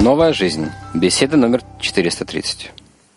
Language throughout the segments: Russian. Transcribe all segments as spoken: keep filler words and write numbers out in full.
Новая жизнь. Беседа номер четыреста тридцать.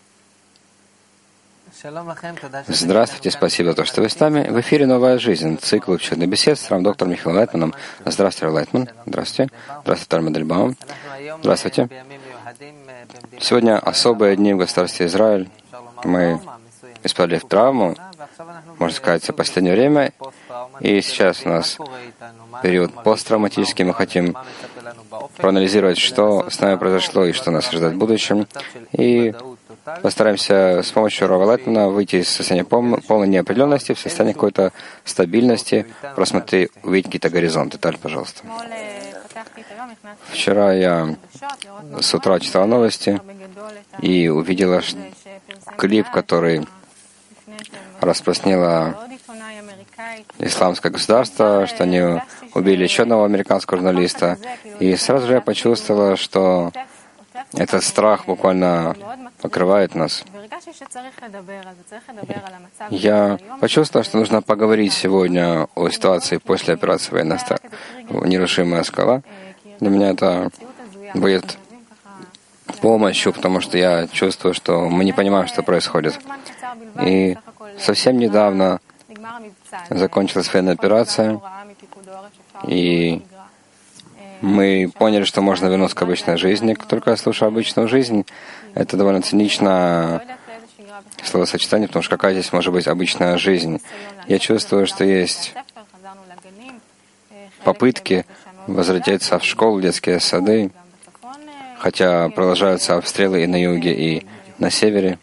Здравствуйте, спасибо за то, что вы с нами. В эфире «Новая жизнь», цикл учебных бесед с доктором Михаилом Лайтманом. Здравствуйте, Рав Лайтман. Здравствуйте. Здравствуйте, Тар Мендельбаум. Здравствуйте. Сегодня особые дни в государстве Израиль. Мы испытали травму, можно сказать, за последнее время. И сейчас у нас период посттравматический. Мы хотим проанализировать, что с нами произошло и что нас ожидает в будущем. И постараемся с помощью Рава Лайтмана выйти из состояния полной неопределенности в состояние какой-то стабильности, просмотреть, увидеть какие-то горизонты. Таль, пожалуйста. Вчера я с утра читала новости и увидела клип, который распространило исламское государство, что они убили еще одного американского журналиста. И сразу же я почувствовала, что этот страх буквально покрывает нас. Я почувствовал, что нужно поговорить сегодня о ситуации после операции «Военная нерушимая скала». Для меня это будет помощью, потому что я чувствую, что мы не понимаем, что происходит. И совсем недавно закончилась военная операция, и мы поняли, что можно вернуться к обычной жизни. Как только я слушаю обычную жизнь, это довольно циничное словосочетание, потому что какая здесь может быть обычная жизнь? Я чувствую, что есть попытки возвратиться в школу, в детские сады, хотя продолжаются обстрелы и на юге, и на севере.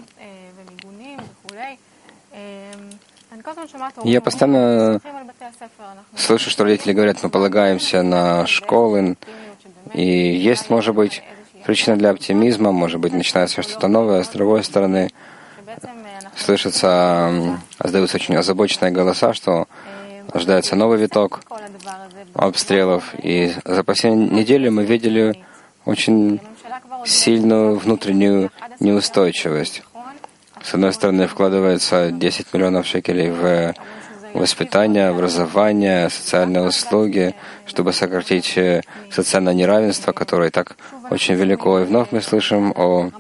Я постоянно слышу, что родители говорят, мы полагаемся на школы, и есть, может быть, причина для оптимизма, может быть, начинается что-то новое, с другой стороны, слышатся, раздаются очень озабоченные голоса, что ожидается новый виток обстрелов, и за последнюю неделю мы видели очень сильную внутреннюю неустойчивость. С одной стороны, вкладывается десять миллионов шекелей в воспитание, образование, социальные услуги, чтобы сократить социальное неравенство, которое и так очень велико. И вновь мы слышим о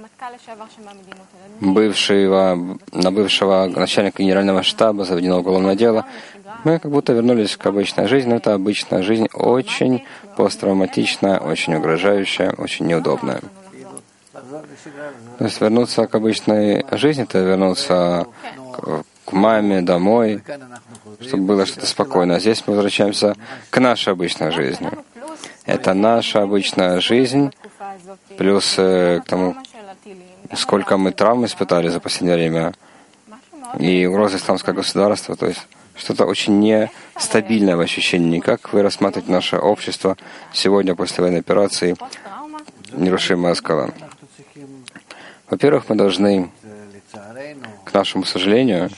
бывшего, на бывшего начальника генерального штаба заведено уголовное дело. Мы как будто вернулись к обычной жизни, но это обычная жизнь очень посттравматичная, очень угрожающая, очень неудобная. То есть вернуться к обычной жизни, это вернуться к, к маме, домой, чтобы было что-то спокойное. А здесь мы возвращаемся к нашей обычной жизни. Это наша обычная жизнь, плюс э, к тому, сколько мы травм испытали за последнее время, и угрозы исламского государства, то есть что-то очень нестабильное в ощущении. Как вы рассматриваете наше общество сегодня после военной операции «Нерушимая скала»? Во-первых, мы должны, к нашему сожалению,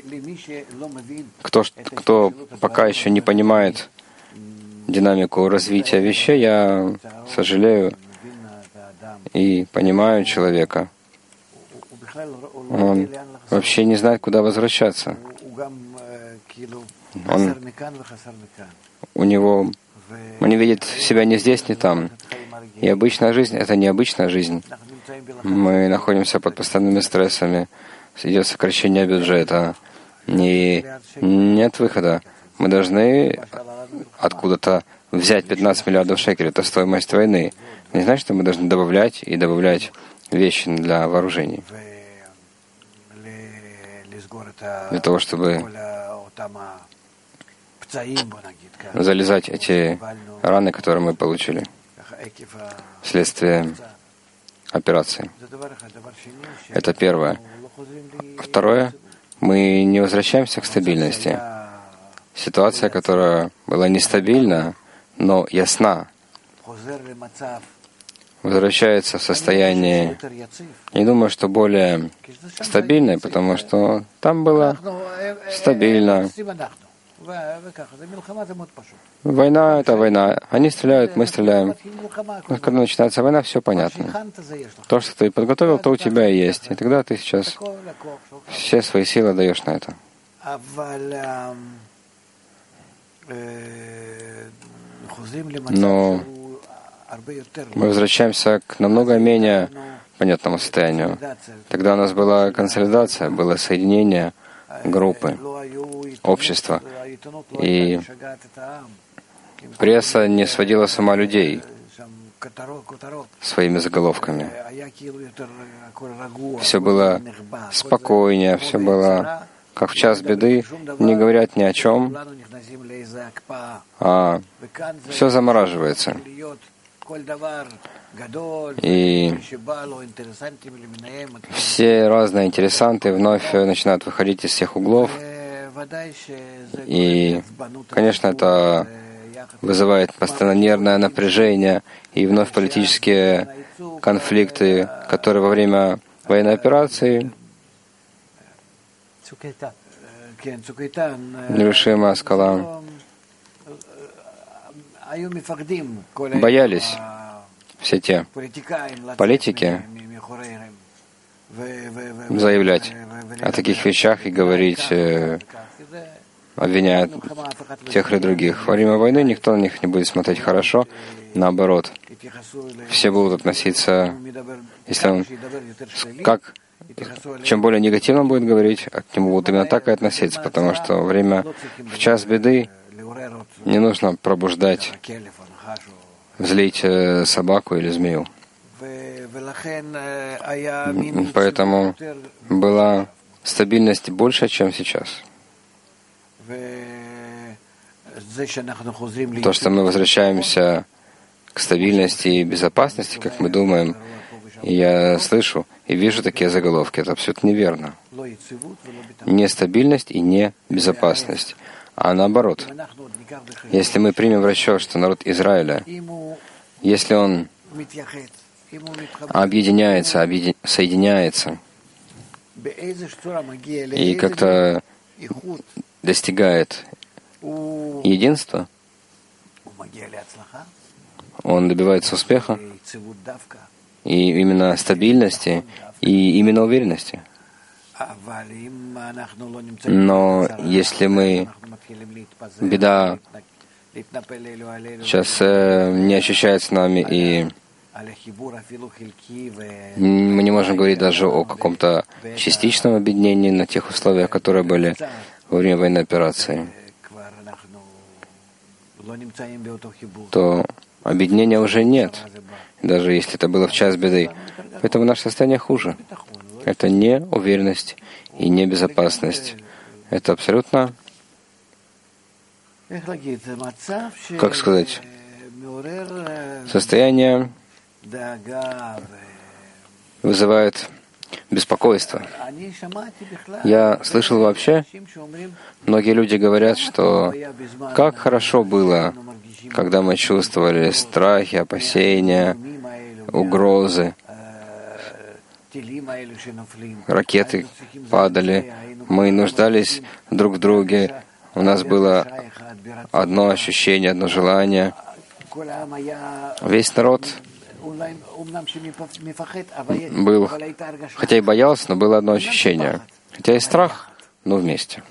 кто, кто пока еще не понимает динамику развития вещей, я сожалею и понимаю человека. Он вообще не знает, куда возвращаться. Он, у него, он не видит себя ни здесь, ни там. И обычная жизнь — это не обычная жизнь. Мы находимся под постоянными стрессами, идет сокращение бюджета, и нет выхода. Мы должны откуда-то взять пятнадцать миллиардов шекелей, это стоимость войны. Не значит, что мы должны добавлять и добавлять вещи для вооружений, для того, чтобы залезать эти раны, которые мы получили вследствие операции. Это первое. Второе, мы не возвращаемся к стабильности. Ситуация, которая была нестабильна, но ясна, возвращается в состояние, не думаю, что более стабильное, потому что там было стабильно. Война — это война. Они стреляют, мы стреляем. Но когда начинается война, все понятно. То, что ты подготовил, то у тебя и есть. И тогда ты сейчас все свои силы даешь на это. Но мы возвращаемся к намного менее понятному состоянию. Тогда у нас была консолидация, было соединение группы, общества. И пресса не сводила с ума людей своими заголовками. Все было спокойнее, все было как в час беды, не говорят ни о чем, а все замораживается. И все разные интересанты вновь начинают выходить из всех углов. И, конечно, это вызывает постоянно нервное напряжение и вновь политические конфликты, которые во время военной операции, нерушимая скала, боялись все те политики заявлять о таких вещах и говорить, обвиняя тех или других. Во время войны никто на них не будет смотреть хорошо, наоборот. Все будут относиться, если он, как, чем более негативно он будет говорить, к нему будут именно так и относиться, потому что во время, в час беды, не нужно пробуждать, злить собаку или змею. Поэтому была стабильность больше, чем сейчас. То, что мы возвращаемся к стабильности и безопасности, как мы думаем, и я слышу и вижу такие заголовки, это абсолютно неверно. Не стабильность и не безопасность, а наоборот. Если мы примем в расчет, что народ Израиля, если он объединяется, объедин... соединяется и как-то достигает единства, он добивается успеха и именно стабильности и именно уверенности. Но если мы, беда сейчас э, не ощущается нами, и мы не можем говорить даже о каком-то частичном объединении на тех условиях, которые были во время военной операции, то объединения уже нет, даже если это было в час беды. Поэтому наше состояние хуже. Это не уверенность и не безопасность. Это абсолютно, как сказать, состояние вызывает беспокойство. Я слышал вообще, многие люди говорят, что как хорошо было, когда мы чувствовали страхи, опасения, угрозы, ракеты падали, мы нуждались друг в друге, у нас было одно ощущение, одно желание. Весь народ был, хотя и боялся, но было одно ощущение. Хотя и страх, но вместе.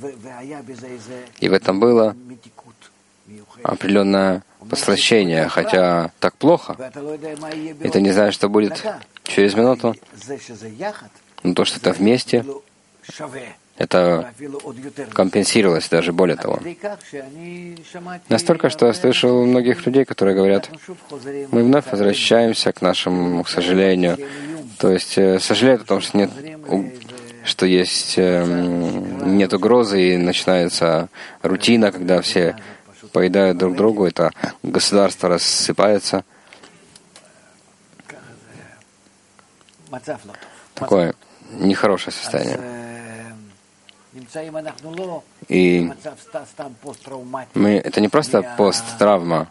И в этом было определенное послащение, хотя так плохо. И ты не знаешь, что будет через минуту. Но то, что это вместе, это компенсировалось даже более того. Настолько, что я слышал многих людей, которые говорят, мы вновь возвращаемся к нашему, к сожалению. То есть сожалеют о том, что нет, что есть, нет угрозы, и начинается рутина, когда все поедают друг другу, это государство рассыпается. Такое нехорошее состояние. И мы, это не просто посттравма,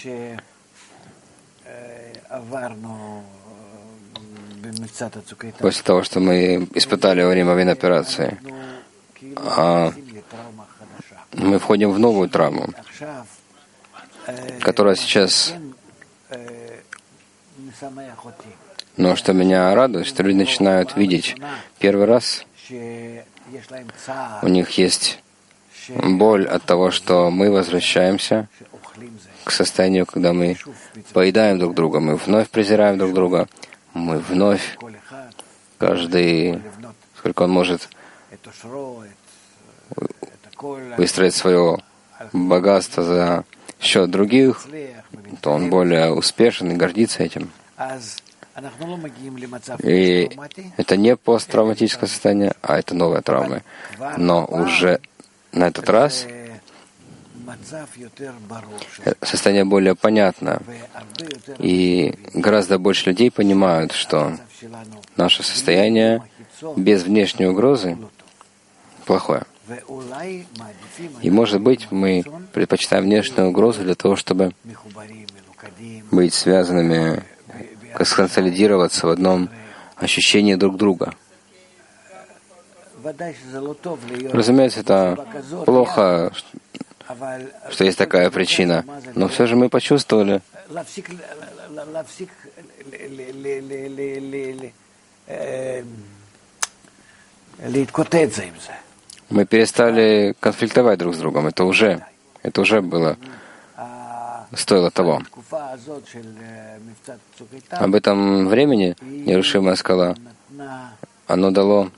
после того, что мы испытали во время военной операции, а мы входим в новую травму, которая сейчас... Но что меня радует, что люди начинают видеть первый раз, у них есть боль от того, что мы возвращаемся к состоянию, когда мы поедаем друг друга, мы вновь презираем друг друга, мы вновь, каждый, сколько он может выстроить свое богатство за счет других, то он более успешен и гордится этим. И это не посттравматическое состояние, а это новая травма. Но уже на этот раз состояние более понятно. И гораздо больше людей понимают, что наше состояние без внешней угрозы плохое. И, может быть, мы предпочитаем внешнюю угрозу для того, чтобы быть связанными, сконсолидироваться в одном ощущении друг друга. Разумеется, это плохо, что есть такая причина, но все же мы почувствовали, мы перестали конфликтовать друг с другом. Это уже, это уже было, стоило того. Об этом времени нерушимая скала, оно дало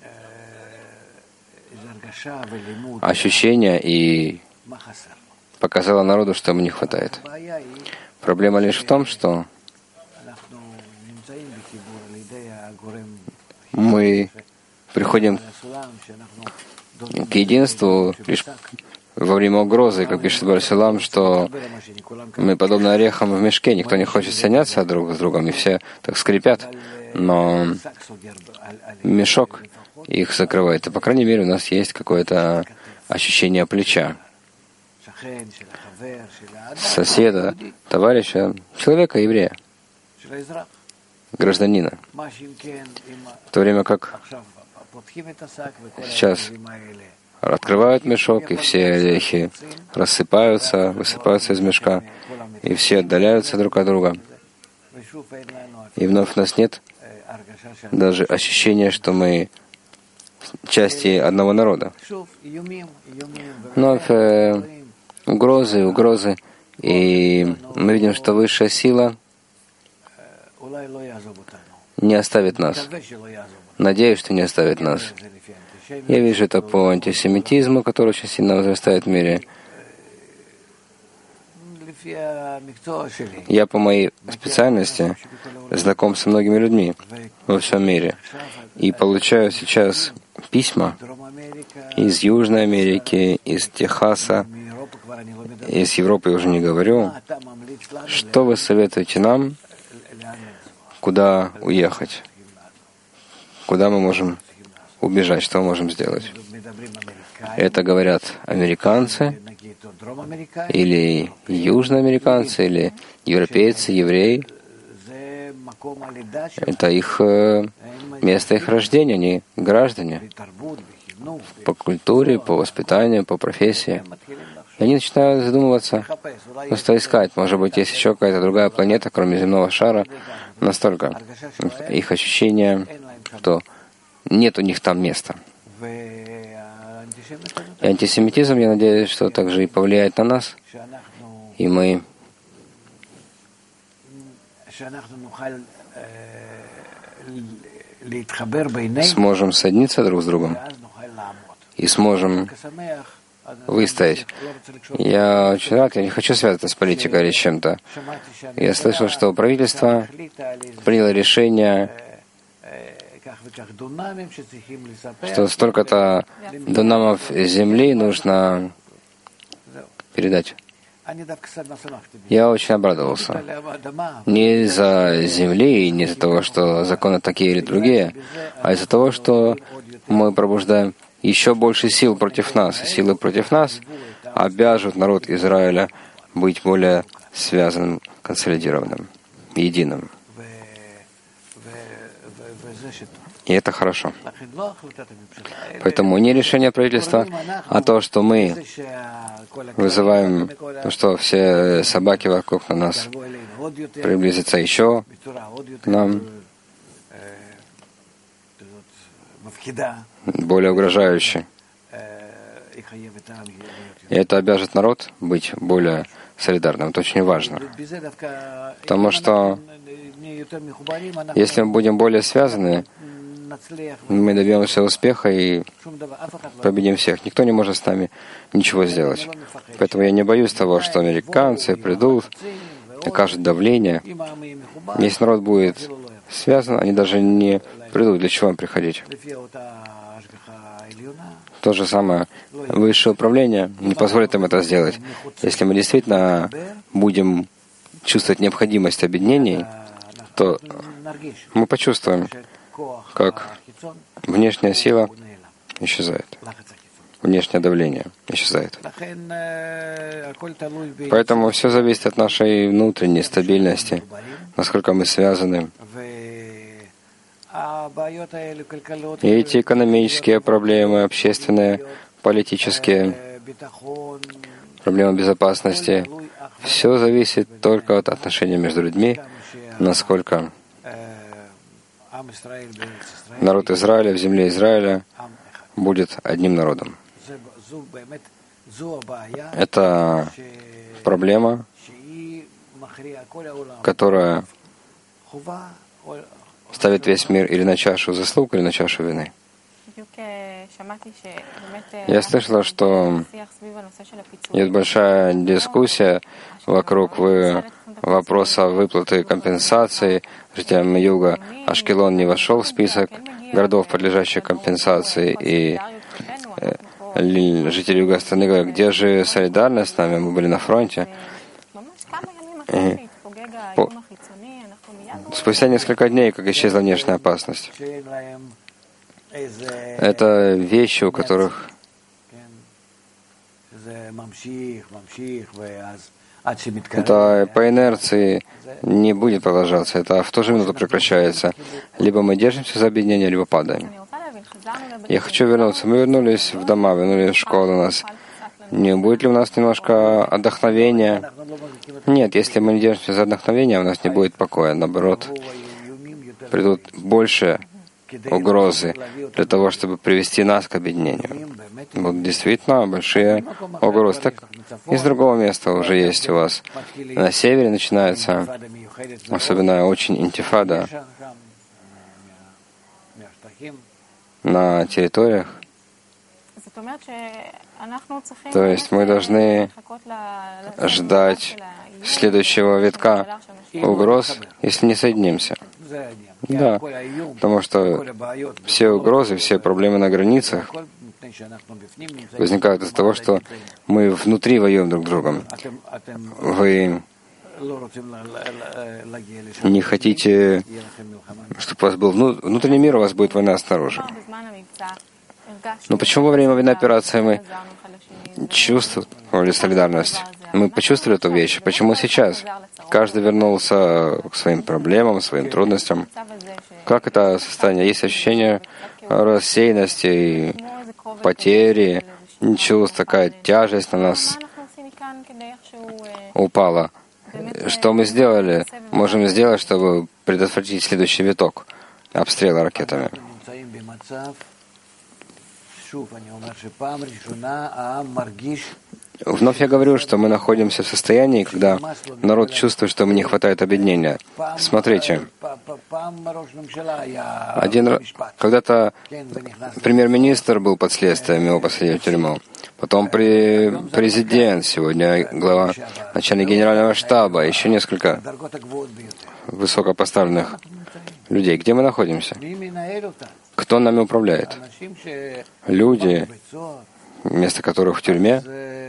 ощущение и показало народу, что ему не хватает. Проблема лишь в том, что мы приходим к единству лишь во время угрозы, как пишет Бар-Силам, что мы подобны орехам в мешке, никто не хочет соединяться друг с другом, и все так скрипят, но мешок их закрывает. И, по крайней мере, у нас есть какое-то ощущение плеча, соседа, товарища, человека, еврея, гражданина. В то время как сейчас открывают мешок, и все орехи рассыпаются, высыпаются из мешка, и все отдаляются друг от друга. И вновь у нас нет даже ощущения, что мы части одного народа. Вновь э, угрозы, угрозы, и мы видим, что высшая сила не оставит нас. Надеюсь, что не оставит нас. Я вижу это по антисемитизму, который очень сильно возрастает в мире. Я по моей специальности знаком со многими людьми во всем мире. И получаю сейчас письма из Южной Америки, из Техаса, из Европы я уже не говорю. Что вы советуете нам, куда уехать? Куда мы можем убежать? Что мы можем сделать? Это говорят американцы, или южноамериканцы, или европейцы, евреи. Это их место их рождения, они граждане по культуре, по воспитанию, по профессии. И они начинают задумываться, просто искать. Может быть, есть еще какая-то другая планета, кроме земного шара. Настолько их ощущение, что нет у них там места. И антисемитизм, я надеюсь, что также и повлияет на нас, и мы сможем соединиться друг с другом и сможем выстоять. Я очень рад, я не хочу связаться с политикой или чем-то. Я слышал, что правительство приняло решение, что столько-то дунамов земли нужно передать. Я очень обрадовался. Не из-за земли, не из-за того, что законы такие или другие, а из-за того, что мы пробуждаем еще больше сил против нас. И силы против нас обяжут народ Израиля быть более связанным, консолидированным, единым. И это хорошо. Поэтому не решение правительства, а то, что мы вызываем, то, что все собаки вокруг на нас приблизятся еще к нам, более угрожающе. И это обяжет народ быть более солидарным. Это очень важно. Потому что если мы будем более связаны, мы добьемся успеха и победим всех. Никто не может с нами ничего сделать. Поэтому я не боюсь того, что американцы придут, окажут давление. Если народ будет связан, они даже не придут. Для чего им приходить? То же самое высшее управление не позволит им это сделать. Если мы действительно будем чувствовать необходимость объединений, то мы почувствуем, как внешняя сила исчезает, внешнее давление исчезает. Поэтому все зависит от нашей внутренней стабильности, насколько мы связаны. И эти экономические проблемы, общественные, политические, проблемы безопасности, все зависит только от отношений между людьми, насколько народ Израиля в земле Израиля будет одним народом. Это проблема, которая ставит весь мир или на чашу заслуг, или на чашу вины. Я слышала, что есть большая дискуссия вокруг вопроса выплаты компенсации жителям юга. Ашкелон не вошел в список городов, подлежащих компенсации, и жители юга страны говорят, где же солидарность с нами? Мы были на фронте. И по... Спустя несколько дней, как исчезла внешняя опасность. Это вещи, у которых это по инерции не будет продолжаться. Это в ту же минуту прекращается. Либо мы держимся за объединение, либо падаем. Я хочу вернуться. Мы вернулись в дома, вернулись в школу у нас. Не будет ли у нас немножко отдохновения? Нет, если мы не держимся за отдохновение, у нас не будет покоя. Наоборот, придут больше угрозы для того, чтобы привести нас к объединению. Вот действительно большие угрозы. Так из другого места уже есть у вас. На севере начинается особенно очень интифада на территориях. То есть мы должны ждать следующего витка угроз, если не соединимся. Да, потому что все угрозы, все проблемы на границах возникают из-за того, что мы внутри воюем друг с другом. Вы не хотите, чтобы у вас был внутренний мир, у вас будет война снаружи. Но почему во время военной операции мы чувствовали солидарность? Мы почувствовали эту вещь. Почему сейчас? Каждый вернулся к своим проблемам, своим трудностям. Как это состояние? Есть ощущение рассеянности и потери, чувств, такая тяжесть на нас упала. Что мы сделали? Можем сделать, чтобы предотвратить следующий виток обстрела ракетами. Вновь я говорю, что мы находимся в состоянии, когда народ чувствует, что ему не хватает объединения. Смотрите, один когда-то премьер-министр был под следствием, его посадили в тюрьму. Потом при президент, сегодня глава, начальник генерального штаба, еще несколько высокопоставленных людей. Где мы находимся? Кто нами управляет? Люди, место которых в тюрьме.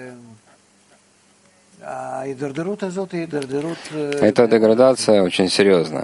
Эта деградация очень серьезна,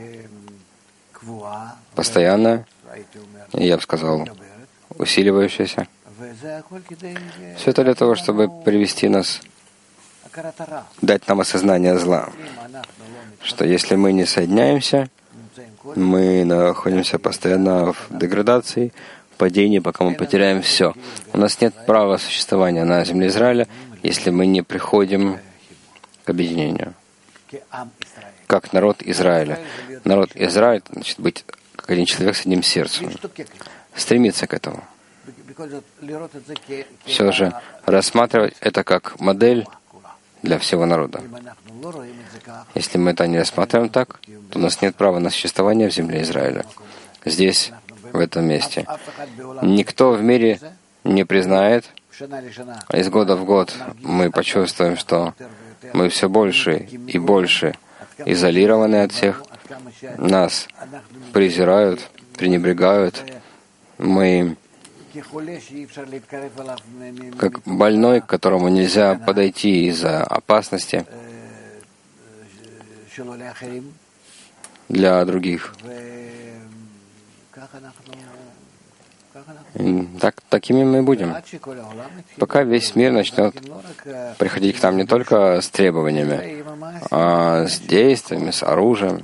постоянная, я бы сказал, усиливающаяся. Все это для того, чтобы привести нас, дать нам осознание зла, что если мы не соединяемся, мы находимся постоянно в деградации, в падении, пока мы потеряем все. У нас нет права существования на земле Израиля, если мы не приходим к объединению. Как народ Израиля. Народ Израиля значит быть как один человек с одним сердцем. Стремиться к этому. Все же рассматривать это как модель для всего народа. Если мы это не рассматриваем так, то у нас нет права на существование в земле Израиля. Здесь, в этом месте. Никто в мире не признает. Из года в год мы почувствуем, что мы все больше и больше изолированы от всех. Нас презирают, пренебрегают. Мы как больной, к которому нельзя подойти из-за опасности для других. Так, такими мы будем. Пока весь мир начнет приходить к нам не только с требованиями, а с действиями, с оружием.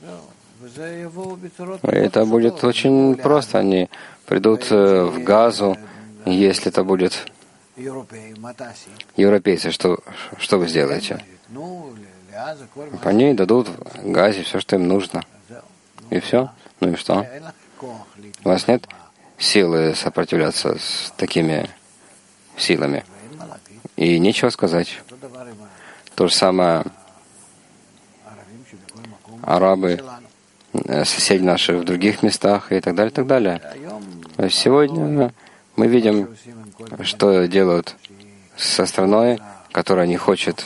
И это будет очень просто. Они придут в Газу, если это будет европейцы. Что, что вы сделаете? Они дадут в Газе все, что им нужно. И все. Ну и что? У вас нет силы сопротивляться с такими силами. И нечего сказать. То же самое арабы, соседи наши в других местах и так далее, и так далее. Сегодня мы видим, что делают со страной, которая не хочет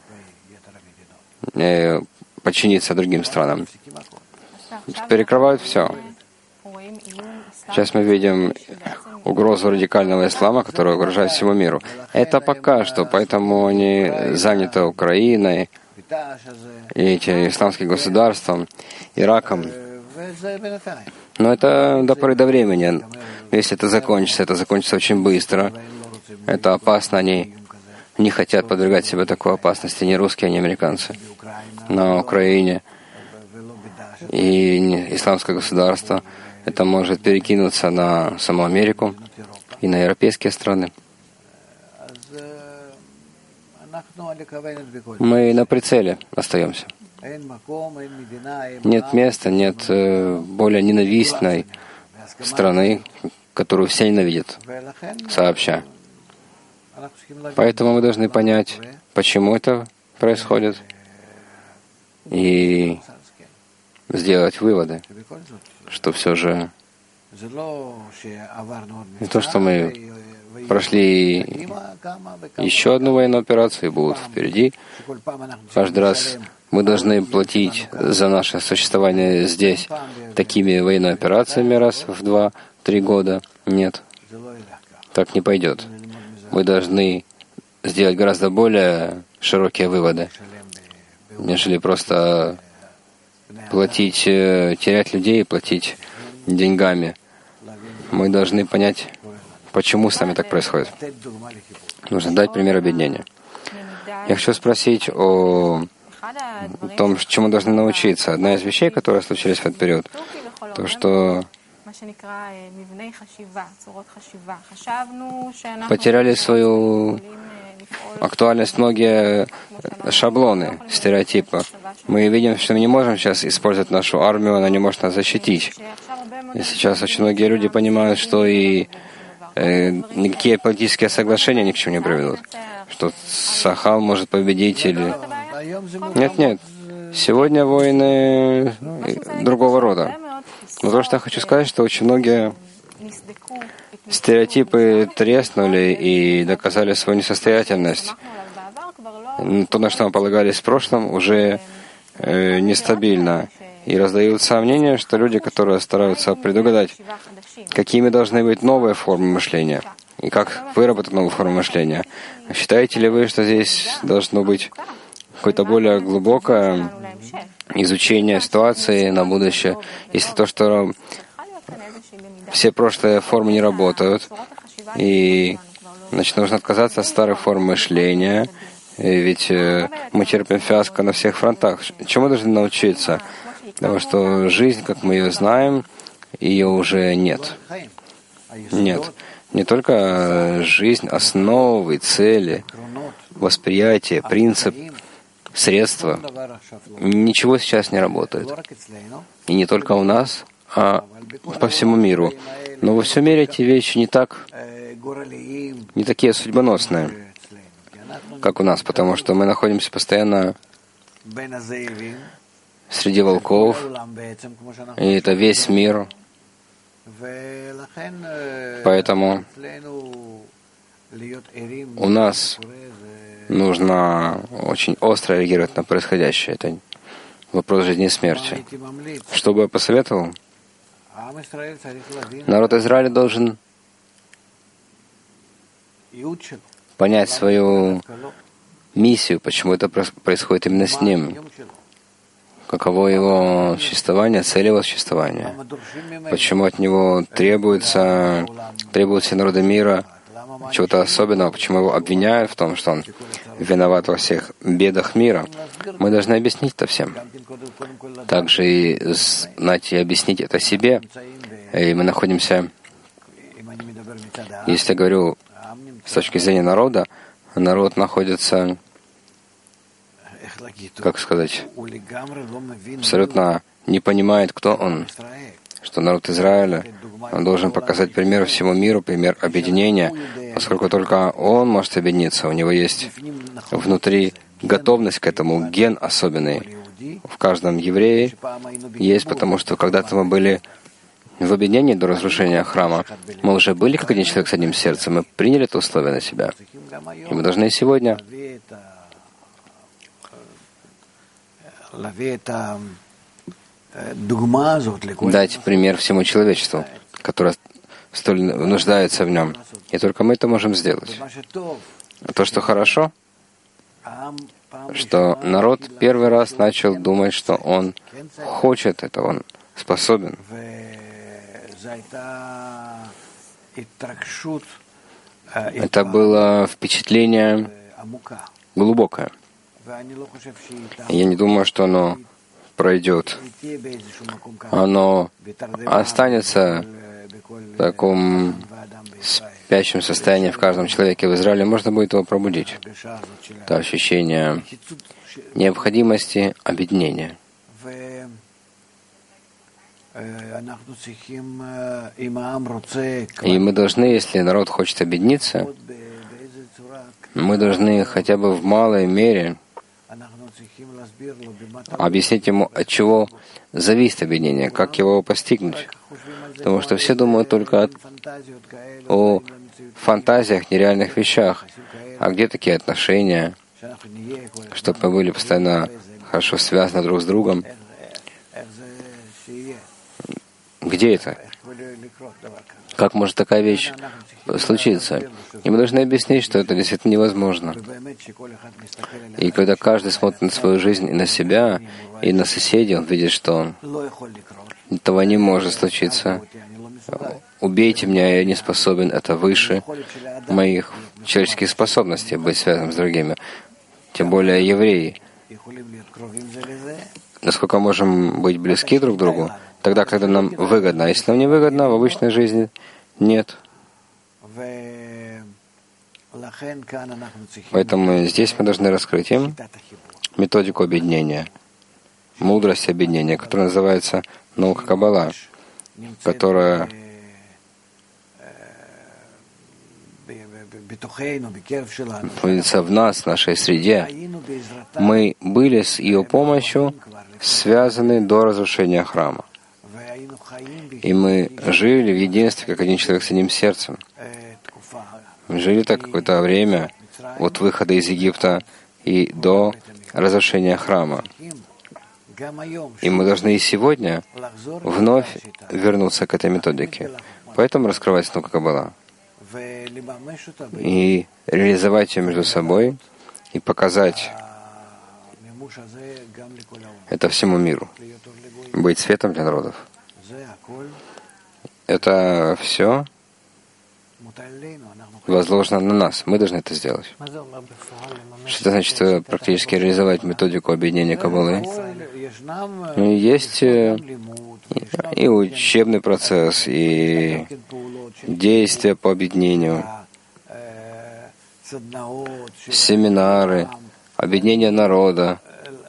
подчиниться другим странам. Перекрывают все. Сейчас мы видим угрозу радикального ислама, которая угрожает всему миру. Это пока что, поэтому они заняты Украиной, и эти исламские государства, Ираком. Но это до поры до времени. Если это закончится, это закончится очень быстро. Это опасно. Они не хотят подвергать себя такой опасности, ни русские, ни американцы. На Украине и исламское государство. Это может перекинуться на саму Америку и на европейские страны. Мы на прицеле остаемся. Нет места, нет более ненавистной страны, которую все ненавидят сообща. Поэтому мы должны понять, почему это происходит, и сделать выводы, что все же не то, что мы прошли еще одну военную операцию и будут впереди. Каждый раз мы должны платить за наше существование здесь такими военными операциями раз в два-три года. Нет, так не пойдет. Мы должны сделать гораздо более широкие выводы, нежели просто платить, терять людей и платить деньгами. Мы должны понять, почему с нами так происходит. Нужно дать пример объединения. Я хочу спросить о том, чему мы должны научиться. Одна из вещей, которые случились в этот период, то, что потеряли свою актуальность многие шаблоны, стереотипы. Мы видим, что мы не можем сейчас использовать нашу армию, она не может нас защитить. И сейчас очень многие люди понимают, что и э, никакие политические соглашения ни к чему не приведут. Что Сахал может победить или... Нет, нет. Сегодня войны другого рода. Но то, что я хочу сказать, что очень многие стереотипы треснули и доказали свою несостоятельность. То, на что мы полагались в прошлом, уже э, нестабильно. И раздают сомнения, что люди, которые стараются предугадать, какими должны быть новые формы мышления, и как выработать новые формы мышления. Считаете ли вы, что здесь должно быть какое-то более глубокое изучение ситуации на будущее, если то, что все прошлые формы не работают, и значит, нужно отказаться от старых форм мышления, ведь мы терпим фиаско на всех фронтах. Чему должны научиться? Потому что жизнь, как мы ее знаем, ее уже нет. Нет. Не только жизнь, основы, цели, восприятие, принцип, средства. Ничего сейчас не работает. И не только у нас, а по всему миру. Но во всем мире эти вещи не так, не такие судьбоносные. как у нас, потому что мы находимся постоянно среди волков, и это весь мир. Поэтому у нас нужно очень остро реагировать на происходящее. Это вопрос жизни и смерти. Что бы я посоветовал? Народ Израиля должен понять свою миссию, почему это происходит именно с ним, каково его существование, цель его существования, почему от него требуется, требуют все народы мира чего-то особенного, почему его обвиняют в том, что он виноват во всех бедах мира. Мы должны объяснить это всем. Также и знать и объяснить это себе. И мы находимся, если я говорю с точки зрения народа, народ находится, как сказать, абсолютно не понимает, кто он, что народ Израиля, он должен показать пример всему миру, пример объединения, поскольку только он может объединиться. У него есть внутри готовность к этому, ген особенный. В каждом еврее есть, потому что когда-то мы были в объединении до разрушения храма. Мы уже были как один человек с одним сердцем, мы приняли это условие на себя. И мы должны сегодня дать пример всему человечеству, которое столь нуждается в нем. И только мы это можем сделать. То, что хорошо, что народ первый раз начал думать, что он хочет это, он способен. Это было впечатление глубокое. Я не думаю, что оно пройдет. Оно останется в таком спящем состоянии в каждом человеке в Израиле. Можно будет его пробудить. Это ощущение необходимости объединения. И мы должны, если народ хочет объединиться, мы должны хотя бы в малой мере объяснить ему, от чего зависит объединение, как его постигнуть. Потому что все думают только от, о фантазиях, нереальных вещах. А где такие отношения, чтобы мы были постоянно хорошо связаны друг с другом? Где это? Как может такая вещь случиться? И мы должны объяснить, что это действительно невозможно. И когда каждый смотрит на свою жизнь и на себя, и на соседей, он видит, что этого не может случиться. Убейте меня, я не способен, это выше моих человеческих способностей быть связанным с другими. Тем более евреи. Насколько можем быть близки друг к другу? Тогда, когда нам выгодно. А если нам не выгодно, в обычной жизни нет. Поэтому здесь мы должны раскрыть им методику объединения, мудрость объединения, которая называется наука Каббала, которая находится в нас, в нашей среде. Мы были с ее помощью связаны до разрушения храма. И мы жили в единстве, как один человек с одним сердцем. Мы жили так какое-то время от выхода из Египта и до разрушения храма. И мы должны и сегодня вновь вернуться к этой методике. Поэтому раскрывать наука Каббала. И реализовать ее между собой и показать это всему миру. Быть светом для народов. Это все возложено на нас. Мы должны это сделать. Что это значит практически реализовать методику объединения Каббалы? Есть и учебный процесс, и действия по объединению, семинары, объединение народа,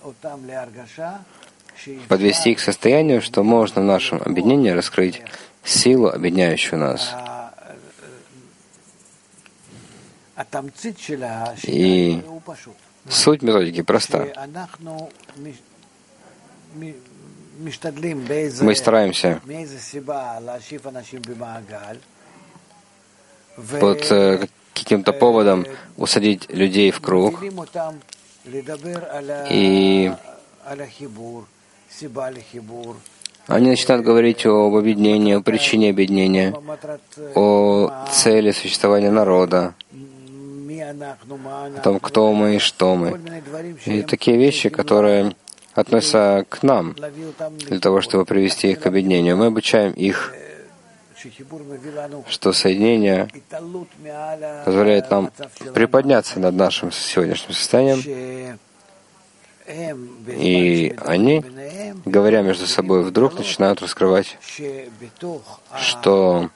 подвести их к состоянию, что можно в нашем объединении раскрыть силу, объединяющую нас. И суть методики проста. Мы стараемся под каким-то поводом усадить людей в круг и они начинают говорить об объединении, о причине объединения, о цели существования народа, о том, кто мы и что мы. И такие вещи, которые относятся к нам, для того, чтобы привести их к объединению. Мы обучаем их, что соединение позволяет нам приподняться над нашим сегодняшним состоянием, и они, говоря между собой, вдруг начинают раскрывать, что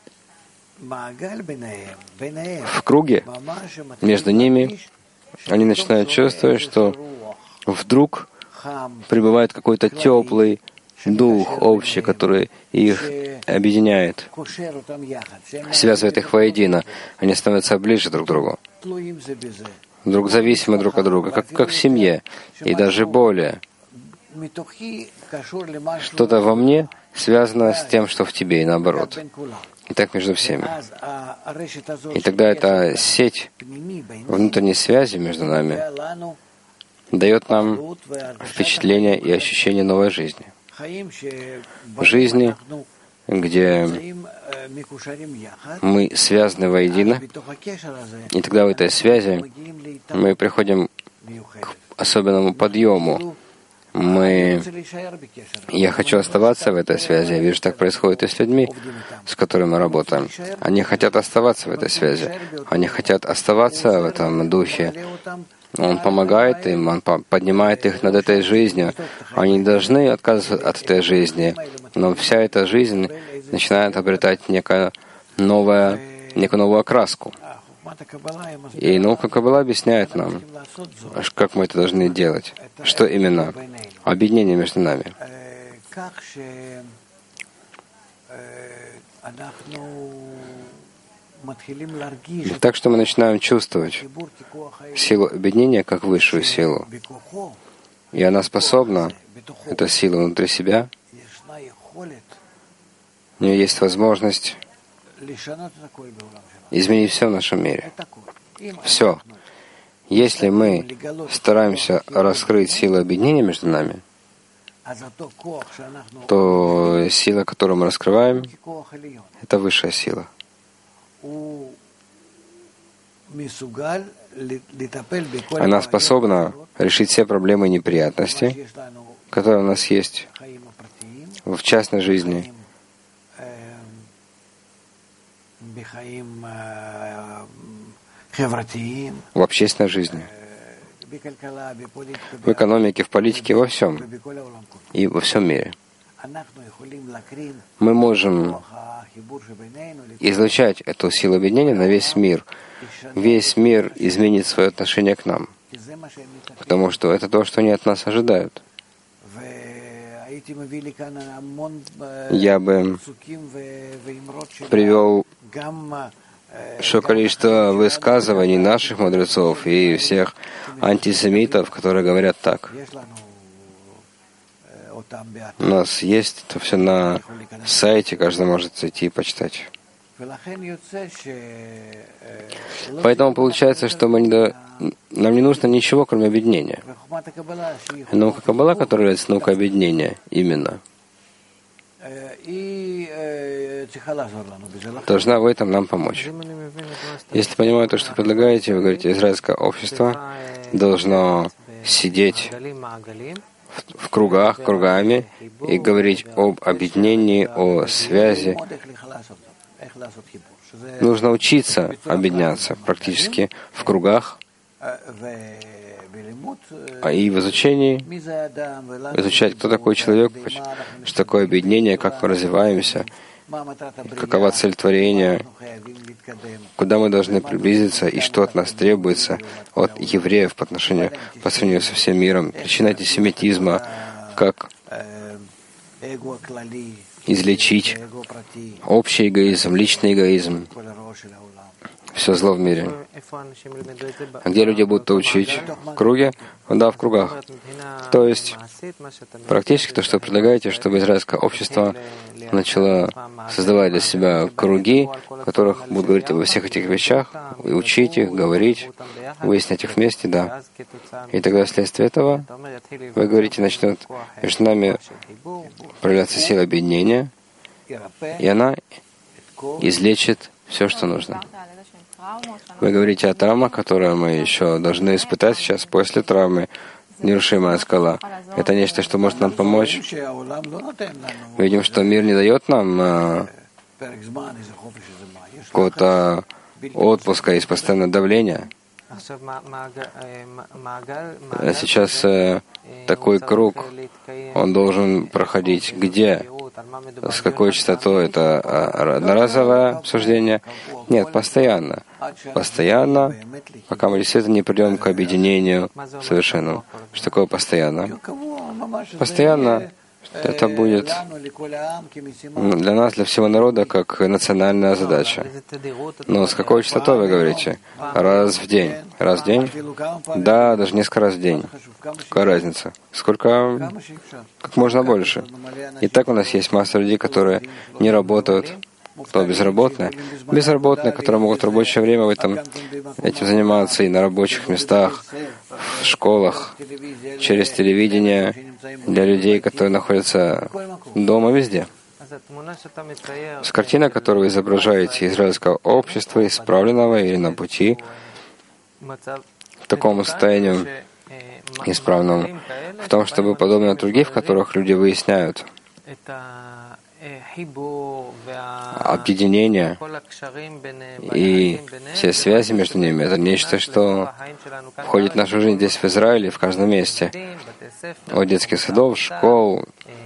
в круге между ними они начинают чувствовать, что вдруг пребывает какой-то теплый дух общий, который их объединяет, связывает их воедино. Они становятся ближе друг к другу, вдруг зависимы друг от друга, как, как в семье, и даже более. Что-то во мне связано с тем, что в тебе, и наоборот. И так между всеми. И тогда эта сеть внутренней связи между нами дает нам впечатление и ощущение новой жизни. Жизни, где мы связаны воедино, и тогда в этой связи мы приходим к особенному подъему. Мы... Я хочу оставаться в этой связи. Я вижу, так происходит и с людьми, с которыми мы работаем. Они хотят оставаться в этой связи. Они хотят оставаться в этом духе. Он помогает им, Он поднимает их над этой жизнью. Они не должны отказываться от этой жизни. Но вся эта жизнь начинает обретать некое новое, некую новую окраску. И наука Каббала объясняет нам, как мы это должны делать. Что именно? Объединение между нами. Так что мы начинаем чувствовать силу объединения как высшую силу. И она способна, эта сила внутри себя, у нее есть возможность изменить все в нашем мире. Все. Если мы стараемся раскрыть силу объединения между нами, то сила, которую мы раскрываем, это высшая сила. Она способна решить все проблемы и неприятности, которые у нас есть в частной жизни, в общественной жизни, в экономике, в политике, во всем и во всем мире. Мы можем излучать эту силу объединения на весь мир. Весь мир изменит свое отношение к нам, потому что это то, что они от нас ожидают. Я бы привел большое количество высказываний наших мудрецов и всех антисемитов, которые говорят так. У нас есть это все на сайте, каждый может зайти и почитать. Поэтому получается, что мы не до... нам не нужно ничего, кроме объединения. Наука Каббала, которая является наукой объединения, именно, должна в этом нам помочь. Если понимаю то, что предлагаете, вы говорите, израильское общество должно сидеть в кругах, кругами и говорить об объединении, о связи. Нужно учиться объединяться практически в кругах, а и в изучении изучать, кто такой человек, что такое объединение, как мы развиваемся, какова цель творения, куда мы должны приблизиться и что от нас требуется от евреев по отношению по сравнению со всем миром, причина антисемитизма, как излечить общий эгоизм, личный эгоизм, все зло в мире. А где люди будут учить? В круге? Да, в кругах. То есть, практически то, что вы предлагаете, чтобы израильское общество начало создавать для себя круги, в которых будут говорить обо всех этих вещах, и учить их, говорить, выяснять их вместе, да. И тогда вследствие этого, вы говорите, начнет между нами проявляться сила объединения, и она излечит все, что нужно. Вы говорите о травмах, которые мы еще должны испытать сейчас после травмы. Нерушимая скала. Это нечто, что может нам помочь. Мы видим, что мир не дает нам а, какого-то отпуска, есть постоянное давление. А сейчас э, такой круг, он должен проходить где? С какой частотой? Это одноразовое обсуждение? Нет, постоянно. Постоянно, пока мы действительно не придем к объединению совершенному. Что такое постоянно? Постоянно это будет для нас, для всего народа, как национальная задача. Но с какой частотой вы говорите? Раз в день. Раз в день? Да, даже несколько раз в день. Какая разница? Сколько? Как можно больше. И так у нас есть масса людей, которые не работают, кто безработные. Безработные, которые могут в рабочее время в этом, этим заниматься и на рабочих местах, в школах, через телевидение, для людей, которые находятся дома везде. С картины, которую вы изображаете израильского общества, исправленного или на пути к такому состоянию исправному, в том, чтобы подобно другим, в которых люди выясняют объединение и все связи между ними. Это нечто, что входит в нашу жизнь здесь, в Израиле, в каждом месте. От детских садов, школ,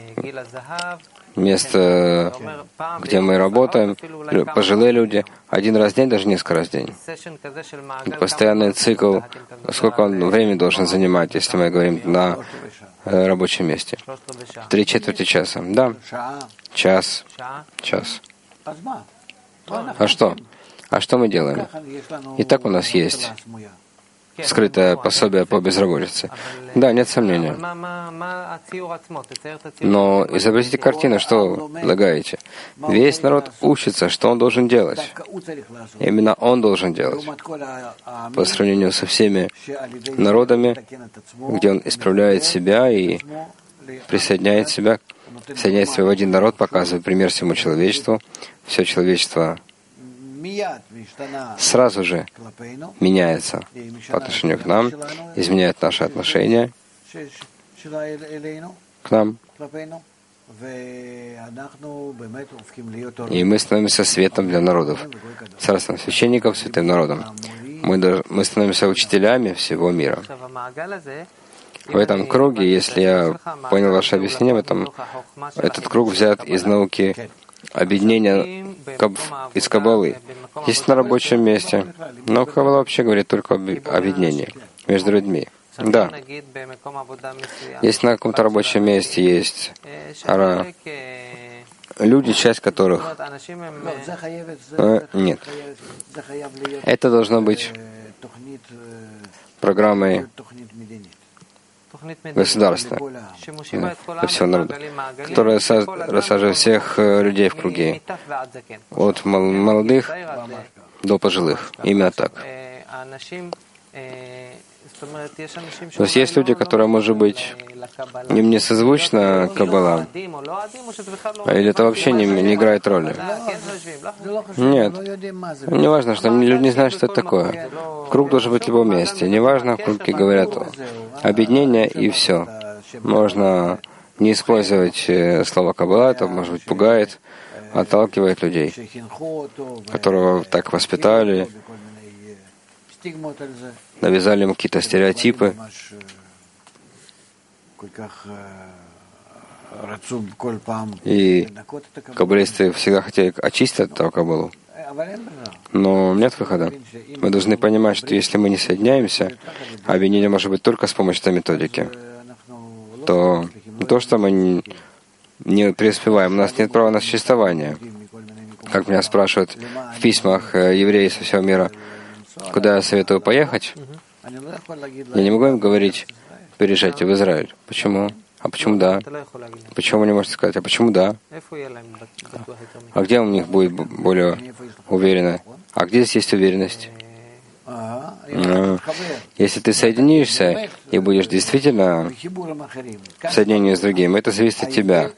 место, где мы работаем, пожилые люди, один раз в день, даже несколько раз в день. Постоянный цикл, сколько он времени должен занимать, если мы говорим на рабочем месте? Три четверти часа. Да. Час. Час. А что? А что мы делаем? Итак, у нас есть скрытое пособие по безработице. Да, нет сомнения. Но изобразите картину, что вы предлагаете. Весь народ учится, что он должен делать. Именно он должен делать. По сравнению со всеми народами, где он исправляет себя и присоединяет себя, соединяет себя в один народ, показывая пример всему человечеству. Все человечество сразу же меняется по отношению к нам, изменяет наши отношения к нам. И мы становимся светом для народов, царством священников, святым народом. Мы, даже, мы становимся учителями всего мира. В этом круге, если я понял ваше объяснение, в этом, этот круг взят из науки объединения каб, из Каббалы. Есть на рабочем месте, но Каббала вообще говорит только об объединении между людьми. Да. Если на каком-то рабочем месте есть ара, люди, часть которых... Э, нет. Это должно быть программой государственной для всего народа, которая рассаживает всех людей в круги, от молодых до пожилых. Именно так. То есть есть люди, которые, может быть, им не созвучна Каббала, или это вообще не, не играет роли? Нет. Не важно, что люди не знают, что это такое. Круг должен быть в любом месте. Не важно, в круге говорят объединение и все. Можно не использовать слово Каббала, это, может быть, пугает, отталкивает людей, которого так воспитали, навязали ему какие-то стереотипы. И каббалисты всегда хотели очистить этого Каббалу. Но нет выхода. Мы должны понимать, что если мы не соединяемся, а объединение может быть только с помощью этой методики, то то, что мы не преуспеваем, у нас нет права на существование. Как меня спрашивают в письмах евреи со всего мира, куда я советую поехать, я не могу им говорить, переезжайте в Израиль. Почему? А почему да? Почему вы не можете сказать? А почему да? А где у них будет более уверенно? А где здесь есть уверенность? Но если ты соединишься и будешь действительно в соединении с другим, это зависит от тебя.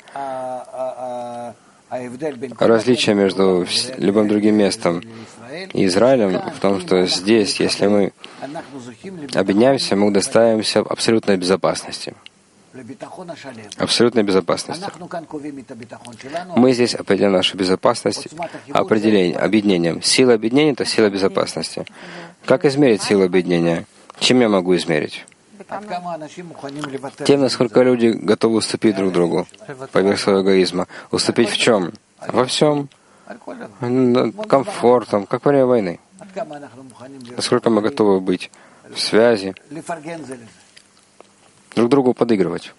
Различие между любым другим местом и Израилем в том, что здесь, если мы объединяемся, мы удостаиваемся абсолютной безопасности. Абсолютной безопасности. Мы здесь определяем нашу безопасность определением, объединением. Сила объединения — это сила безопасности. Как измерить силу объединения? Чем я могу измерить? Тем, насколько люди готовы уступить друг другу поверх своего эгоизма. Уступить в чем? Во всем. Комфортом, как во время войны. Насколько мы готовы быть в связи, друг другу подыгрывать.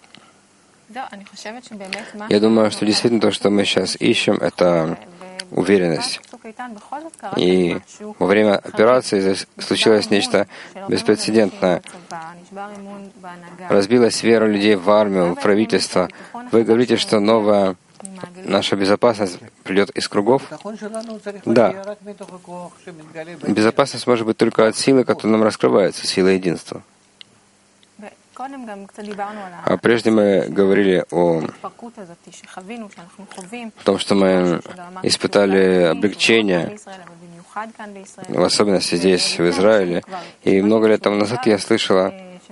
Я думаю, что действительно то, что мы сейчас ищем, это уверенность. И во время операции здесь случилось нечто беспрецедентное. Разбилась вера людей в армию, в правительство. Вы говорите, что новая наша безопасность придет из кругов? Да. Безопасность может быть только от силы, которая нам раскрывается, сила единства. А прежде мы говорили о том, что мы испытали облегчение, в особенности здесь, в Израиле. И много лет тому назад я слышала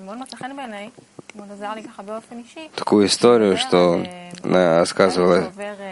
такую историю, что она рассказывала,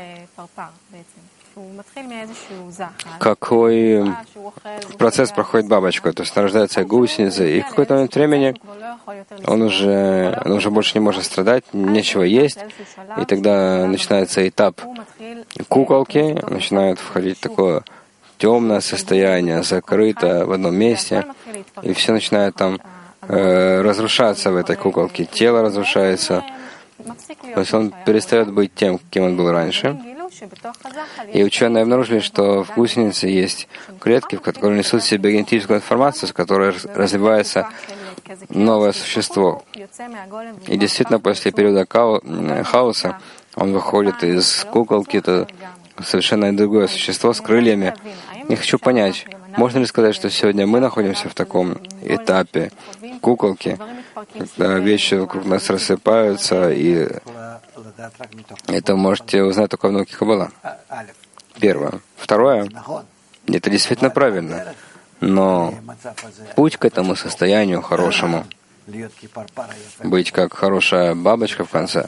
какой процесс проходит бабочка. То есть она рождается гусеница, и в какой-то момент времени он уже, он уже больше не может страдать, нечего есть, и тогда начинается этап куколки, начинает входить в такое темное состояние, закрыто в одном месте, и все начинает там э, разрушаться в этой куколке. Тело разрушается, то есть он перестает быть тем, кем он был раньше. И ученые обнаружили, что в гусенице есть клетки, в которые несут в себе генетическую информацию, с которой развивается новое существо. И действительно, после периода хаоса он выходит из куколки, это совершенно другое существо с крыльями. Не хочу понять, можно ли сказать, что сегодня мы находимся в таком этапе куколки, когда вещи вокруг нас рассыпаются, и это можете узнать только в науке Каббала. Первое. Второе. Это действительно правильно. Но путь к этому состоянию хорошему, быть как хорошая бабочка в конце,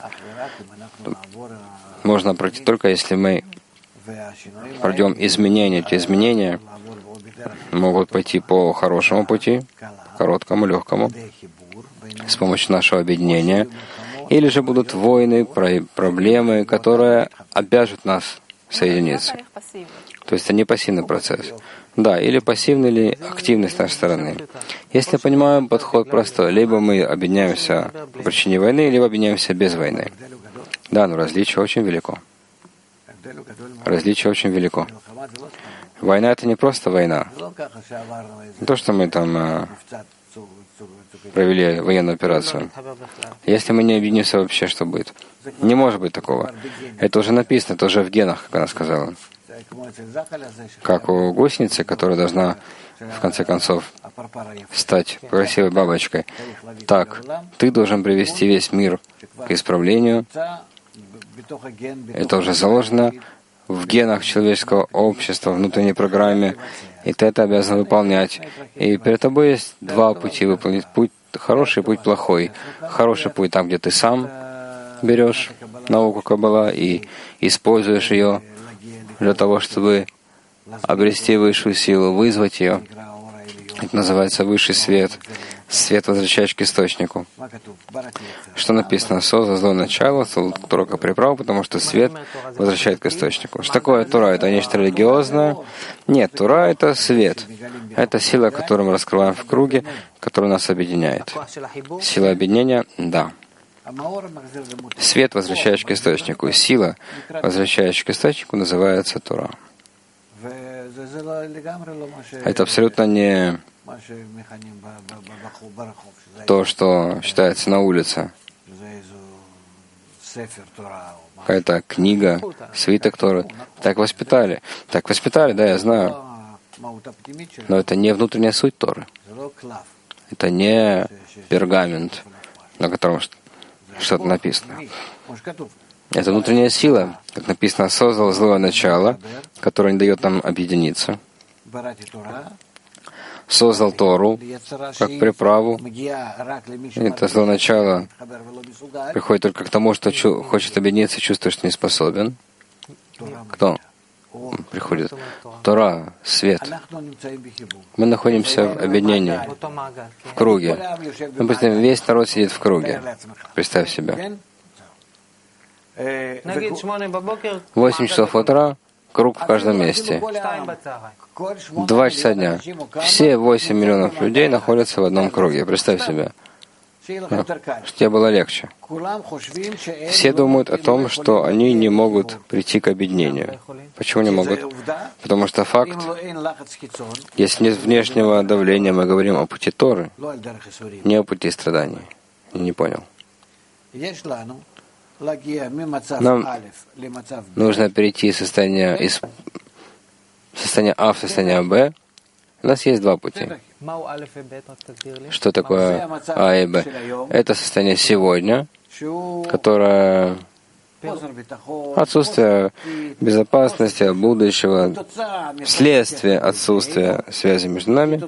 можно пройти только если мы пройдем изменения. Эти изменения могут пойти по хорошему пути, короткому, легкому, с помощью нашего объединения, или же будут войны, проблемы, которые обяжут нас соединиться. То есть это не пассивный процесс. Да, или пассивный, или активный с нашей стороны. Если понимаем, подход простой. Либо мы объединяемся по причине войны, либо объединяемся без войны. Да, но различие очень велико. Различие очень велико. Война — это не просто война. Не то, что мы там а, провели военную операцию. Если мы не объединимся вообще, что будет? Не может быть такого. Это уже написано, это уже в генах, как она сказала. Как у гусеницы, которая должна, в конце концов, стать красивой бабочкой. Так, ты должен привести весь мир к исправлению. Это уже заложено в генах человеческого общества, внутренней программе, и ты это обязан выполнять. И перед тобой есть два пути выполнить. Путь хороший, путь плохой. Хороший путь там, где ты сам берешь науку Каббала и используешь ее для того, чтобы обрести высшую силу, вызвать ее. Это называется высший свет. Свет, возвращающий к источнику. Что написано? Соза зло начало, турока приправа, потому что свет возвращает к источнику. Что такое Тура? Это нечто религиозное? Нет, Тура — это свет. Это сила, которую мы раскрываем в круге, которая нас объединяет. Сила объединения — да. Свет, возвращающий к источнику, сила, возвращающая к источнику, называется Тора. Это абсолютно не то, что считается на улице. Какая-то книга, свиток Торы. Так воспитали. Так воспитали, да, я знаю. Но это не внутренняя суть Торы. Это не пергамент, на котором что-то написано. Это внутренняя сила, как написано, создал злое начало, которое не дает нам объединиться. Создал Тору как приправу. Это злое начало приходит только к тому, что чу- хочет объединиться, чувствует, что не способен. Кто приходит? Тора, свет. Мы находимся в объединении, в круге. Допустим, весь народ сидит в круге. Представь себе. Восемь часов утра, круг в каждом месте. Два часа дня. Все восемь миллионов людей находятся в одном круге. Представь себе. Чтобы тебе было легче. Все думают о том, что они не могут прийти к объединению. Почему не могут? Потому что факт, если нет внешнего давления, мы говорим о пути Торы, не о пути страданий. Я не понял. Нам нужно перейти из состояния, из состояния А в состояние Б. У нас есть два пути. Что такое А и Б? Это состояние сегодня, которое отсутствие безопасности, будущего, вследствие отсутствия связи между нами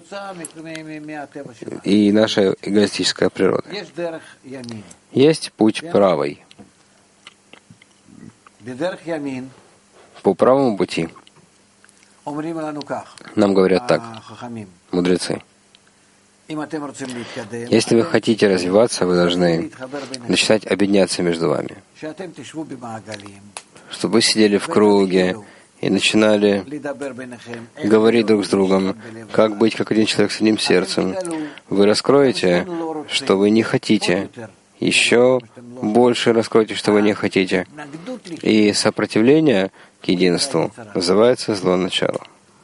и наша эгоистическая природа. Есть путь правый. По правому пути нам говорят так, мудрецы. Если вы хотите развиваться, вы должны начинать объединяться между вами. Чтобы вы сидели в круге и начинали говорить друг с другом, как быть как один человек с одним сердцем. Вы раскроете, что вы не хотите. Еще больше раскройте, что вы не хотите. И сопротивление к единству называется зло начало.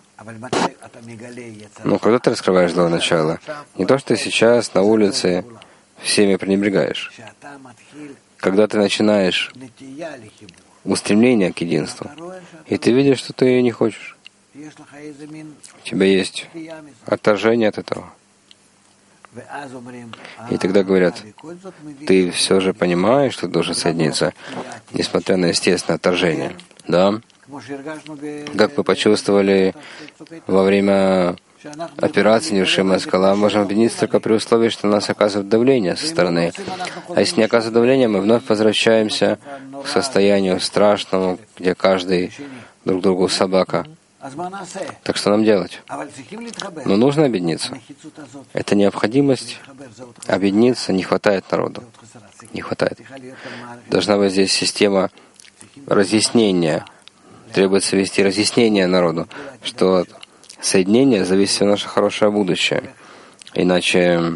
Но когда ты раскрываешь злое начало, не то, что ты сейчас на улице всеми пренебрегаешь. Когда ты начинаешь устремление к единству, и ты видишь, что ты не хочешь. У тебя есть отторжение от этого. И тогда говорят, ты все же понимаешь, что должен соединиться, несмотря на естественное отторжение. Да? Как мы почувствовали во время операции «Нерушимая скала», мы можем объединиться только при условии, что на нас оказывают давление со стороны. А если не оказывают давление, мы вновь возвращаемся к состоянию страшному, где каждый друг другу собака. Так что нам делать? Но нужно объединиться. Это необходимость. Объединиться не хватает народу. Не хватает. Должна быть здесь система разъяснения. Требуется вести разъяснение народу, что от соединения зависит наше хорошее будущее. Иначе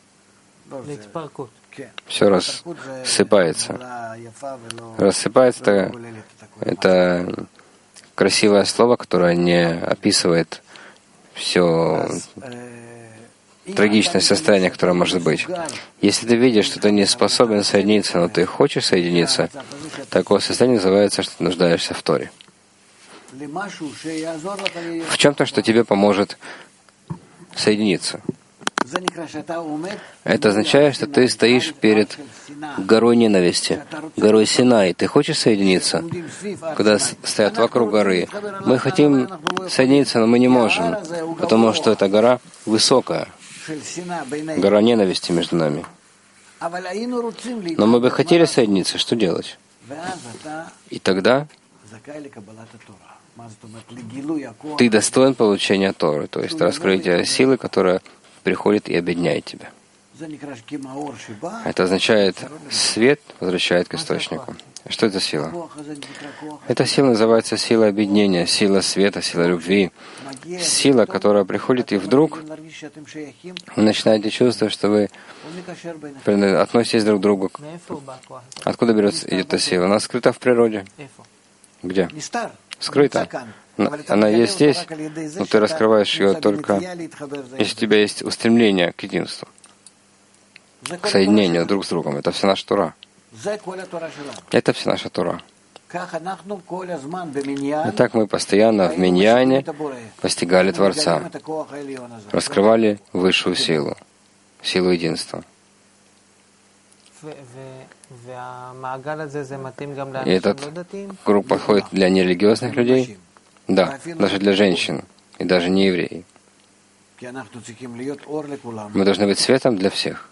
все рассыпается. Рассыпается это, это красивое слово, которое не описывает все трагичное состояние, которое может быть. Если ты видишь, что ты не способен соединиться, но ты хочешь соединиться, такое состояние называется, что ты нуждаешься в Торе. В чем-то, что тебе поможет соединиться. Это означает, что ты стоишь перед горой ненависти, горой Синай. Ты хочешь соединиться? Когда стоят вокруг горы. Мы хотим соединиться, но мы не можем, потому что эта гора высокая. Гора ненависти между нами. Но мы бы хотели соединиться. Что делать? И тогда ты достоин получения Торы, то есть раскрытия силы, которая приходит и объединяет тебя. Это означает, свет возвращает к источнику. Что это сила? Эта сила называется сила объединения, сила света, сила любви. Сила, которая приходит, и вдруг вы начинаете чувствовать, что вы относитесь друг к другу. Откуда берется эта сила? Она скрыта в природе. Где? Скрыта. Она есть здесь, но ты раскрываешь ее только, если у тебя есть устремление к единству, к соединению друг с другом. Это вся наша Тора. Это вся наша Тора. И так мы постоянно в миньяне постигали Творца, раскрывали высшую силу, силу единства. И этот круг подходит для нерелигиозных людей, да, даже для женщин и даже не евреев. Мы должны быть светом для всех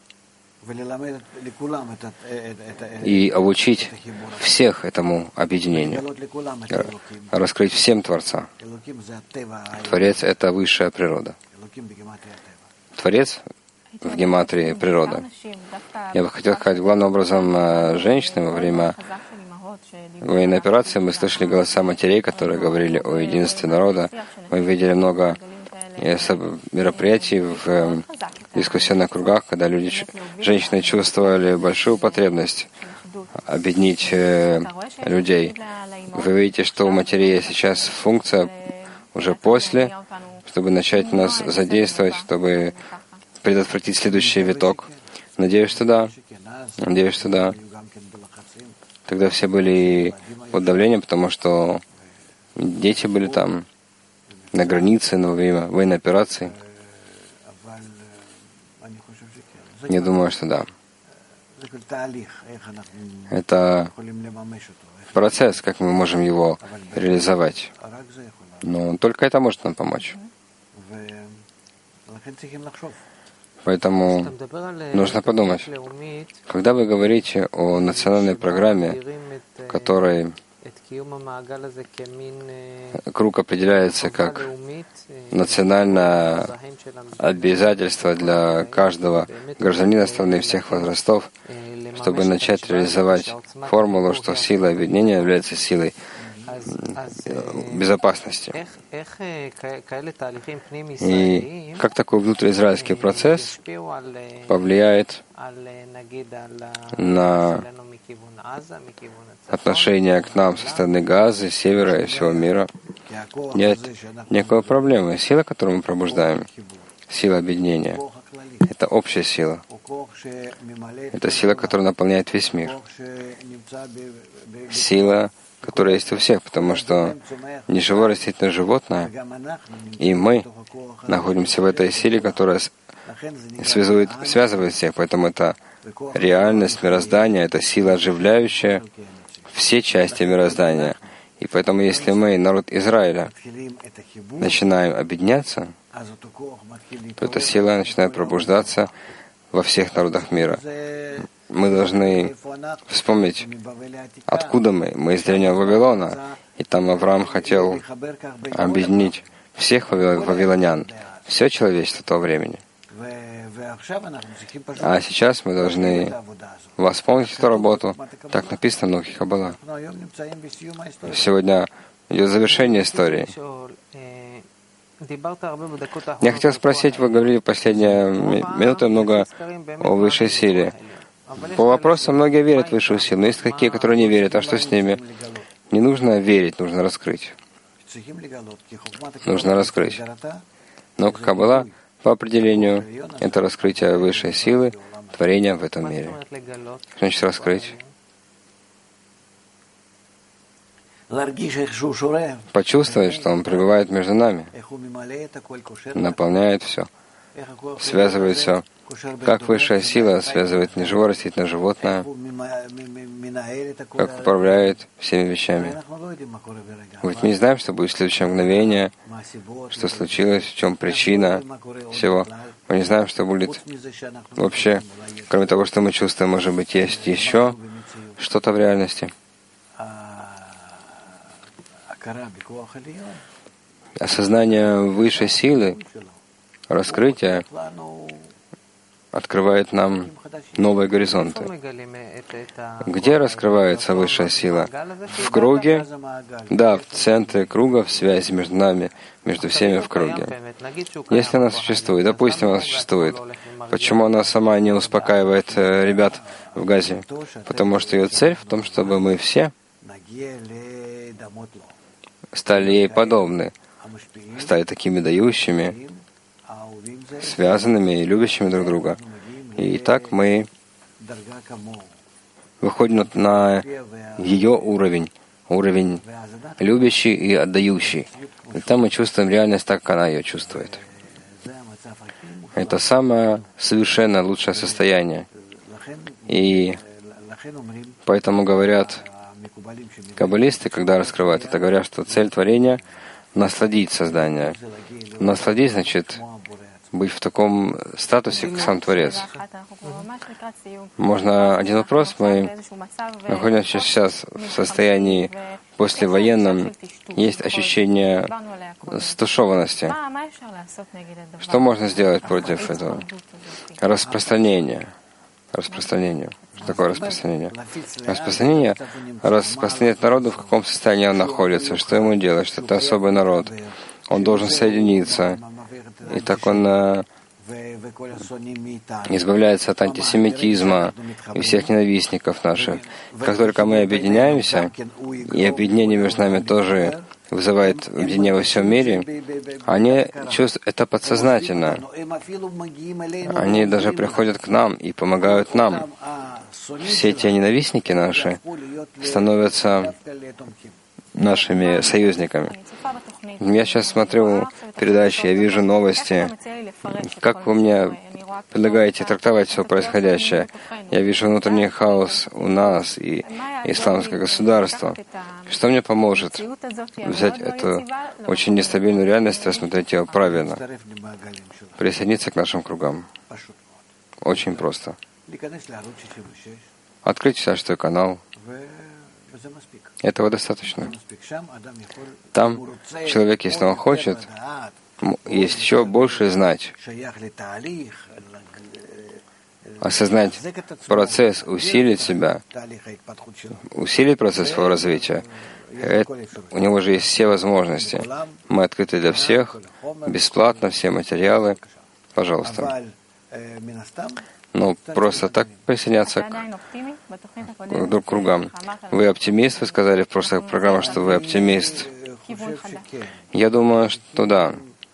и обучить всех этому объединению, раскрыть всем Творца. Творец — это высшая природа. Творец в гематрии — природа. Я бы хотел сказать, главным образом, женщины во время военной операции мы слышали голоса матерей, которые говорили о единстве народа. Мы видели много мероприятий в дискуссионных кругах, когда люди, женщины чувствовали большую потребность объединить людей. Вы видите, что у матерей сейчас функция уже после, чтобы начать нас задействовать, чтобы предотвратить следующий виток. Надеюсь, что да. Надеюсь, что да. Тогда все были под давлением, потому что дети были там на границе во время военной операции. Я думаю, что да. Это процесс, как мы можем его реализовать. Но только это может нам помочь. Поэтому нужно подумать, когда вы говорите о национальной программе, в которой круг определяется как национальное обязательство для каждого гражданина страны всех возрастов, чтобы начать реализовать формулу, что сила объединения является силой безопасности. И как такой внутриизраильский процесс повлияет на отношение к нам со стороны Газы, Севера и всего мира? Нет никакой проблемы. Сила, которую мы пробуждаем, сила объединения, это общая сила. Это сила, которая наполняет весь мир. Сила, которая есть у всех, потому что неживое растительное животное, и мы находимся в этой силе, которая связывает, связывает всех. Поэтому это реальность мироздания, это сила оживляющая все части мироздания. И поэтому, если мы, народ Израиля, начинаем объединяться, то эта сила начинает пробуждаться во всех народах мира. Мы должны вспомнить, откуда мы. Мы из Древнего Вавилона, и там Авраам хотел объединить всех вавилонян, все человечество того времени. А сейчас мы должны восполнить эту работу. Так написано в многих каббалах. Сегодня идет завершение истории. Я хотел спросить, вы говорили в последние минуты много о высшей силе. По вопросу многие верят в высшую силу, но есть такие, которые не верят. А что с ними? Не нужно верить, нужно раскрыть. Нужно раскрыть. Но как была по определению, это раскрытие высшей силы, творения в этом мире. Что значит раскрыть? Почувствовать, что Он пребывает между нами, наполняет все, связывает все. Как высшая сила связывает неживое растительное животное, как управляет всеми вещами. Ведь мы не знаем, что будет в следующее мгновение, что случилось, в чем причина всего. Мы не знаем, что будет вообще. Кроме того, что мы чувствуем, может быть, есть еще что-то в реальности. Осознание высшей силы, раскрытие, открывает нам новые горизонты. Где раскрывается высшая сила? В круге? Да, в центре круга, в связи между нами, между всеми в круге. Если она существует, допустим, она существует, почему она сама не успокаивает э, ребят в Газе? Потому что ее цель в том, чтобы мы все стали ей подобны, стали такими дающими, связанными и любящими друг друга. И так мы выходим на ее уровень, уровень любящий и отдающий. И там мы чувствуем реальность так, как она ее чувствует. Это самое совершенно лучшее состояние. И поэтому говорят каббалисты, когда раскрывают это, говорят, что цель творения — насладить создание. Насладить значит быть в таком статусе, как сам Творец. Можно один вопрос. Мы находимся сейчас в состоянии послевоенном. Есть ощущение стушеванности. Что можно сделать против этого? Распространение. Распространение. Что такое распространение? Распространение распространяет народу, в каком состоянии он находится, что ему делать, что это особый народ. Он должен соединиться. И так он э, избавляется от антисемитизма и всех ненавистников наших. Как только мы объединяемся, и объединение между нами тоже вызывает объединение во всем мире, они чувствуют это подсознательно. Они даже приходят к нам и помогают нам. Все те ненавистники наши становятся нашими союзниками. Я сейчас смотрю передачи, я вижу новости. Как вы мне предлагаете трактовать все происходящее? Я вижу внутренний хаос у нас и исламское государство. Что мне поможет взять эту очень нестабильную реальность и рассмотреть ее правильно? Присоединиться к нашим кругам. Очень просто. Открыть шестой канал. Этого достаточно. Там человек, если он хочет, есть еще больше знать, осознать процесс, усилить себя, усилить процесс своего развития. Это, у него же есть все возможности. Мы открыты для всех, бесплатно, все материалы. Пожалуйста. Ну, просто так присоединяться к друг кругам. Вы оптимист, вы сказали в прошлой программе, что вы оптимист. Я думаю, что да.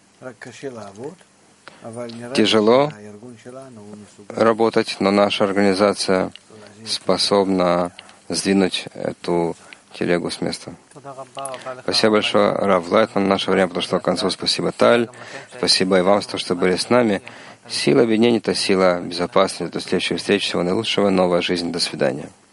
Тяжело работать, но наша организация способна сдвинуть эту телегу с места. Спасибо большое, Рав Лайтман. Наше время подошло к концу. Спасибо, Таль. Спасибо и вам за то, что были с нами. Сила объединения — это сила безопасности. До следующей встречи. Всего наилучшего. Новая жизнь. До свидания.